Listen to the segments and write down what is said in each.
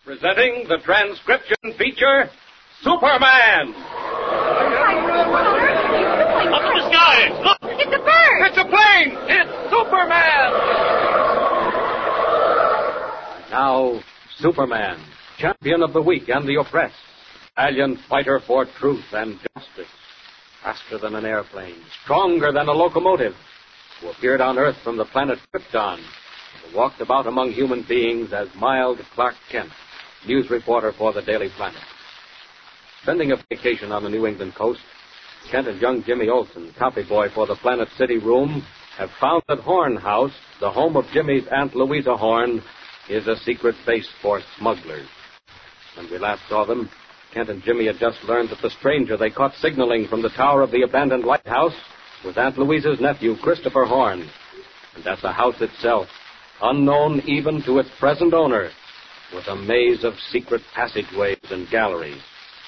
Presenting the transcription feature, Superman! Up in the sky! Look! It's a bird! It's a plane! It's Superman! Now, Superman, champion of the weak and the oppressed, valiant fighter for truth and justice, faster than an airplane, stronger than a locomotive, who appeared on Earth from the planet Krypton, who walked about among human beings as mild Clark Kent, news reporter for the Daily Planet. Spending a vacation on the New England coast, Kent and young Jimmy Olsen, copy boy for the Planet City room, have found that Horn House, the home of Jimmy's Aunt Louisa Horn, is a secret base for smugglers. When we last saw them, Kent and Jimmy had just learned that the stranger they caught signaling from the tower of the abandoned lighthouse was Aunt Louisa's nephew, Christopher Horn. And that the house itself, unknown even to its present owner, was a maze of secret passageways and galleries.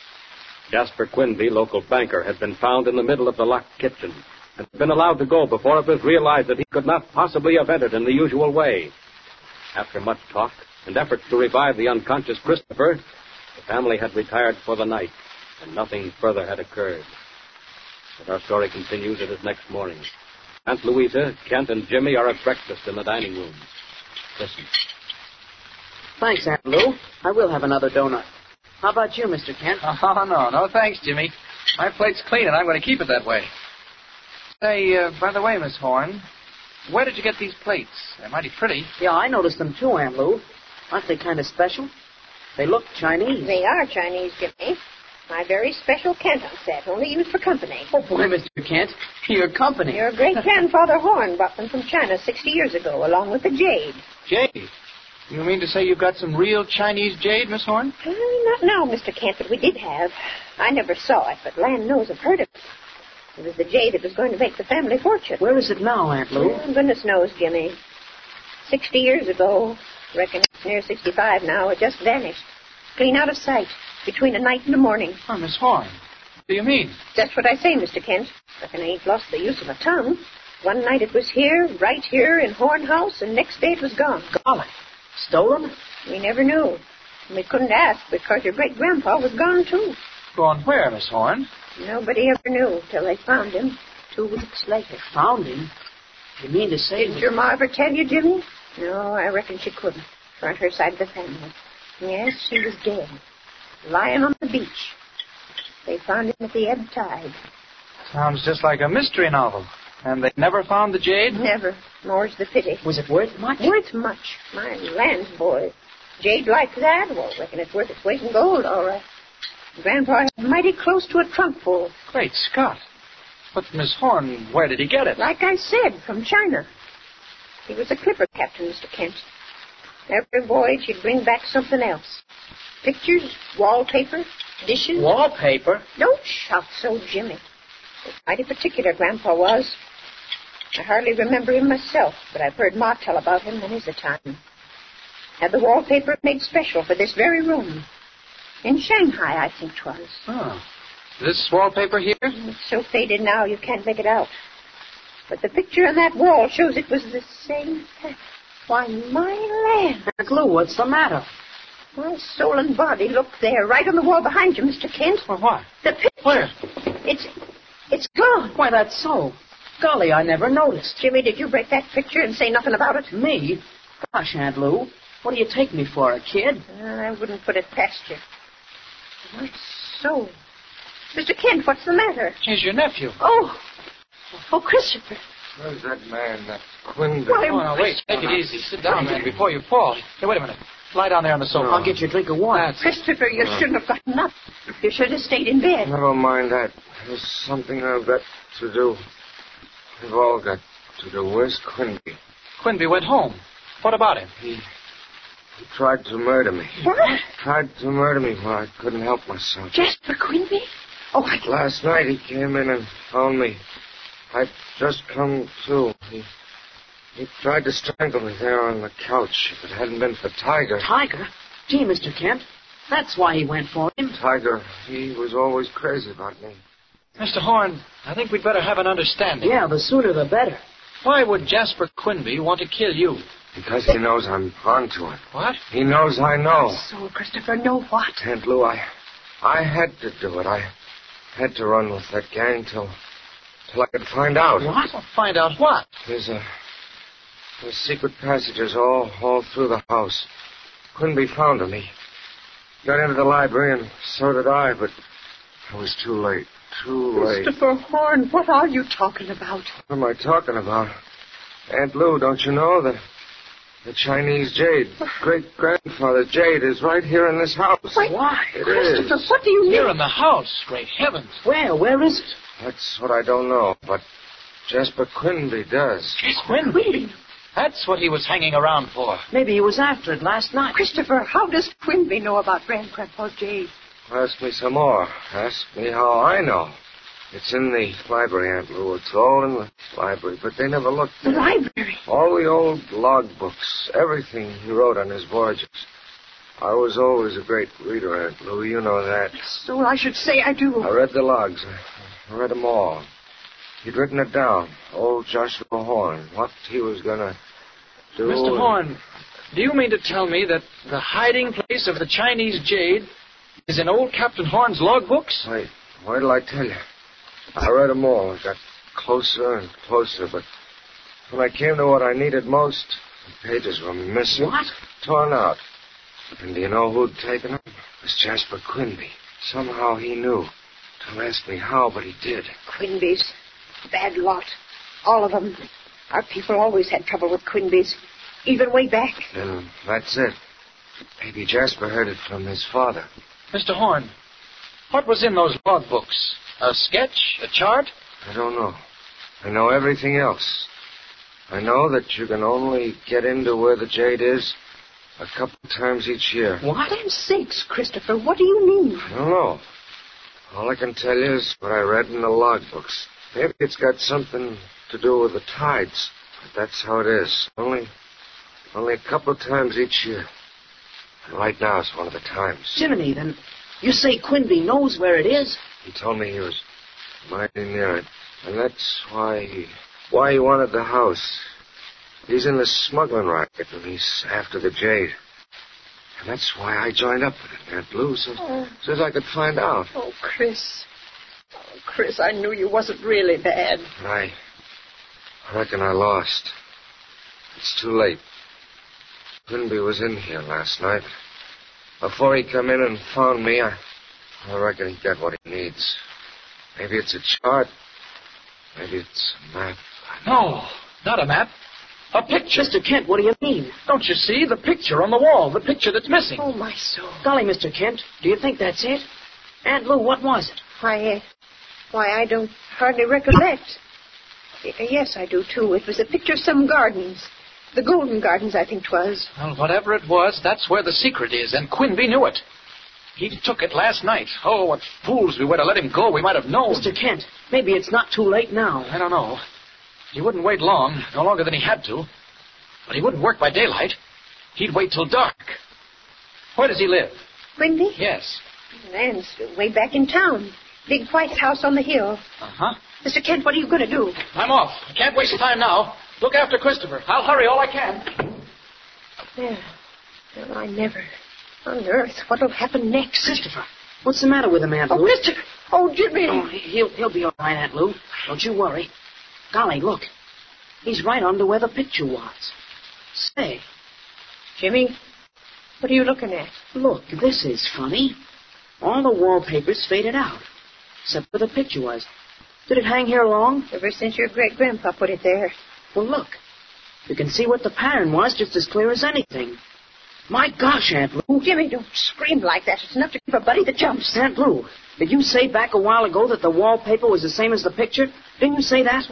Jasper Quinby, local banker, had been found in the middle of the locked kitchen and had been allowed to go before it was realized that he could not possibly have entered in the usual way. After much talk and efforts to revive the unconscious Christopher, the family had retired for the night, and nothing further had occurred. But our story continues at his next morning. Aunt Louisa, Kent, and Jimmy are at breakfast in the dining room. Listen. Thanks, Aunt Lou. I will have another donut. How about you, Mr. Kent? Oh, no, thanks, Jimmy. My plate's clean, and I'm going to keep it that way. Say, by the way, Miss Horn, where did you get these plates? They're mighty pretty. Yeah, I noticed them too, Aunt Lou. Aren't they kind of special? They look Chinese. They are Chinese, Jimmy. My very special Canton set, only used for company. Oh, boy, Mr. Kent. Your company. Your great-grandfather Horn brought them from China 60 years ago, along with the jade. Jade? You mean to say you've got some real Chinese jade, Miss Horn? Not now, Mr. Kent, but we did have. I never saw it, but land knows I've heard of it. It was the jade that was going to make the family fortune. Where is it now, Aunt Lou? Goodness knows, Jimmy. 60 years ago, reckon it's near 65 now, it just vanished. Clean out of sight, between a night and a morning. Oh, Miss Horn, what do you mean? That's what I say, Mr. Kent. Reckon I ain't lost the use of my tongue. One night it was here, right here in Horn House, and next day it was gone. Golly. Stolen? We never knew. And we couldn't ask because your great-grandpa was gone, too. Gone where, Miss Horn? Nobody ever knew till they found him 2 weeks later. Found him? You mean to say... Didn't your ma ever tell you, Jimmy? No, I reckon she couldn't. For on her side of the family. Yes, she was dead. Lying on the beach. They found him at the ebb tide. Sounds just like a mystery novel. And they never found the jade? Never. More's the pity. Was it worth much? Worth much. My lands, boy. Jade like that? Well, reckon it's worth its weight in gold, all right. Grandpa had mighty close to a trunk full. Great Scott. But, Miss Horn, where did he get it? Like I said, from China. He was a clipper captain, Mr. Kent. Every voyage he'd bring back something else. Pictures, wallpaper, dishes. Wallpaper? Don't shout so, Jimmy. Mighty particular Grandpa was. I hardly remember him myself, but I've heard Ma tell about him many's a time. Had the wallpaper made special for this very room. In Shanghai, I think 'twas. Oh. This wallpaper here? It's so faded now you can't make it out. But the picture on that wall shows it was the same pattern. Why, my land. Aunt Lou, what's the matter? My soul and body, look there, right on the wall behind you, Mr. Kent. Well, what? The picture. Where? It's gone. Why, that's so. Golly, I never noticed. Jimmy, did you break that picture and say nothing about it? Me? Gosh, Aunt Lou, what do you take me for, a kid? I wouldn't put it past you. My soul. Mr. Kent, what's the matter? He's your nephew. Oh, Christopher. Where's that man, that Quinby? Why, Oh, no, wait. Take it easy. Sit down, man, before you fall. Hey, wait a minute. Lie down there on the sofa. I'll get you a drink of water. Christopher, you shouldn't have gotten up. You should have stayed in bed. Never mind that. There's something I've got to do. We've all got to do. Where's Quinby? Quinby went home. What about him? He tried to murder me. What? Tried to murder me when I couldn't help myself. Jasper Quinby? Oh, Last night he came in and found me. I'd just come to. He tried to strangle me there on the couch. If it hadn't been for Tiger. Tiger? Gee, Mr. Kent, that's why he went for him. Tiger, he was always crazy about me. Mr. Horn, I think we'd better have an understanding. Yeah, the sooner the better. Why would Jasper Quinby want to kill you? Because he knows I'm onto it. What? He knows I know. So, Christopher, know what? Aunt Lou, I had to do it. I had to run with that gang till I could find out. What? Find out what? There's secret passages all through the house. Couldn't be found him. He got into the library, and so did I, but I was too late. Too late. Christopher Horn, what are you talking about? What am I talking about? Aunt Lou, don't you know the Chinese jade, great-grandfather jade, is right here in this house. Why? It Christopher, is. what do you mean? Here in the house. Great heavens. Where? Where is it? That's what I don't know, but Jasper Quinby does. Quinby? That's what he was hanging around for. Maybe he was after it last night. Christopher, how does Quinby know about Grandpa's jade? Ask me some more. Ask me how I know. It's in the library, Aunt Lou. It's all in the library, but they never looked The there. library? All the old log books, everything he wrote on his voyages. I was always a great reader, Aunt Lou. You know that. So I should say I do. I read the logs. I read them all. He'd written it down. Old Joshua Horn. What he was going to do. Mr. Horn, do you mean to tell me that the hiding place of the Chinese jade is in old Captain Horn's logbooks? Wait till I tell you. I read them all. I got closer and closer, but when I came to what I needed most, the pages were missing. What? Torn out. And do you know who'd taken them? It was Jasper Quinby. Somehow he knew. Don't ask me how, but he did. Quinby's. Bad lot. All of them. Our people always had trouble with Quinby's. Even way back. Then that's it. Maybe Jasper heard it from his father. Mr. Horn, what was in those logbooks? A sketch? A chart? I don't know. I know everything else. I know that you can only get into where the jade is a couple times each year. What? Heaven's sakes, Christopher, what do you mean? I don't know. All I can tell you is what I read in the logbooks. Maybe it's got something to do with the tides. But that's how it is. Only a couple of times each year. And right now is one of the times. Jiminy, then you say Quinby knows where it is? He told me he was mighty near it. And that's why he wanted the house. He's in the smuggling racket, and he's after the jade. And that's why I joined up with him, Aunt Lou, so as I could find out. Oh, Chris. Oh, Chris, I knew you wasn't really bad. I reckon I lost. It's too late. Quinby was in here last night. Before he come in and found me, I reckon he got what he needs. Maybe it's a chart. Maybe it's a map. No, not a map. A picture. Mr. Kent, what do you mean? Don't you see? The picture on the wall. The picture that's missing. Oh, my soul. Golly, Mr. Kent, do you think that's it? Aunt Lou, what was it? Why, I don't hardly recollect. Yes, I do, too. It was a picture of some gardens. The Golden Gardens, I think 'twas. Well, whatever it was, that's where the secret is, and Quinby knew it. He took it last night. Oh, what fools we were to let him go. We might have known. Mr. Kent, maybe it's not too late now. I don't know. He wouldn't wait long, no longer than he had to. But he wouldn't work by daylight. He'd wait till dark. Where does he live? Quinby? Yes. Land's way back in town. Big white house on the hill. Uh-huh. Mr. Kent, what are you going to do? I'm off. I can't waste time now. Look after Christopher. I'll hurry all I can. Yeah. Well, I never. On earth, what'll happen next? Christopher, what's the matter with him, Aunt Lou? Oh, Christopher! Oh, Jimmy! Oh, he'll be all right, Aunt Lou. Don't you worry. Golly, look. He's right under where the picture was. Say, Jimmy, what are you looking at? look, this is funny. All the wallpaper's faded out, except where the picture was. Did it hang here long? Ever since your great-grandpa put it there. Well, look. You can see what the pattern was just as clear as anything. My gosh, Aunt Lou. Oh, Jimmy, don't scream like that. It's enough to give a buddy the jumps. Aunt Lou, did you say back a while ago that the wallpaper was the same as the picture? Didn't you say that?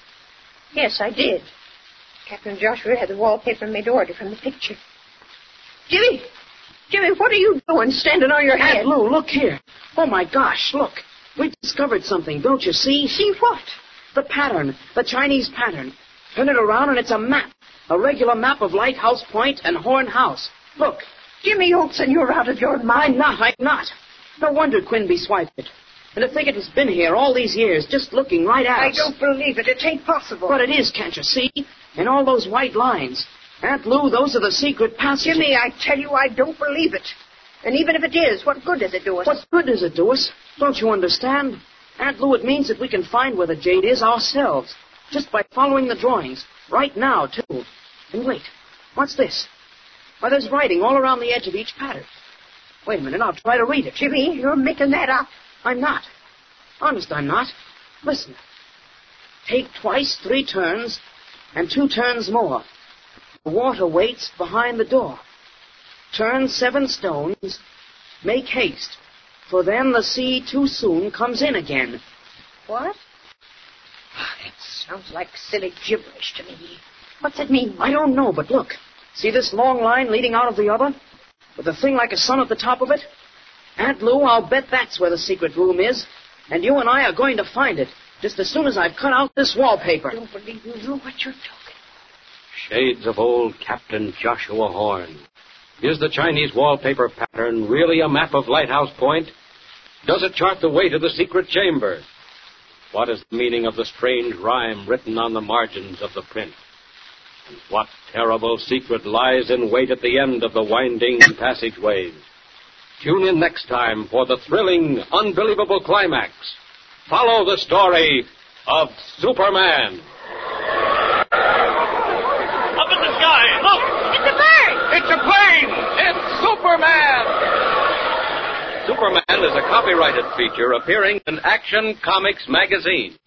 Yes, I did. Captain Joshua had the wallpaper made order from the picture. Jimmy, what are you doing standing on your head? Aunt Lou, look here. Oh, my gosh, look. We discovered something, don't you see? See what? The pattern, the Chinese pattern. Turn it around and it's a map. A regular map of Lighthouse Point and Horn House. Look. Jimmy Olsen, you're out of your mind. I'm not. No wonder Quinby swiped it. And to think it has been here all these years, just looking right at us. I don't believe it. It ain't possible. But it is, can't you see? In all those white lines. Aunt Lou, those are the secret passages. Jimmy, I tell you, I don't believe it. And even if it is, what good does it do us? What good does it do us? Don't you understand? Aunt Lou, it means that we can find where the jade is ourselves. Just by following the drawings. Right now, too. And wait. What's this? Why, there's writing all around the edge of each pattern. Wait a minute, I'll try to read it. Jimmy, you're making that up. I'm not. Honest, I'm not. Listen. Take twice 3 turns, and 2 turns more. The water waits behind the door. Turn 7 stones. Make haste, for then the sea too soon comes in again. What? It sounds like silly gibberish to me. What's it mean? I don't know, but look. See this long line leading out of the other? With a thing like a sun at the top of it? Aunt Lou, I'll bet that's where the secret room is. And you and I are going to find it, just as soon as I've cut out this wallpaper. I don't believe you know what you're talking. Shades of old Captain Joshua Horn. Is the Chinese wallpaper pattern really a map of Lighthouse Point? Does it chart the way to the secret chamber? What is the meaning of the strange rhyme written on the margins of the print? And what terrible secret lies in wait at the end of the winding passageways? Tune in next time for the thrilling, unbelievable climax. Follow the story of Superman. Up in the sky, look! It's a bird! It's a plane! It's Superman! Superman is a copyrighted feature appearing in Action Comics magazine.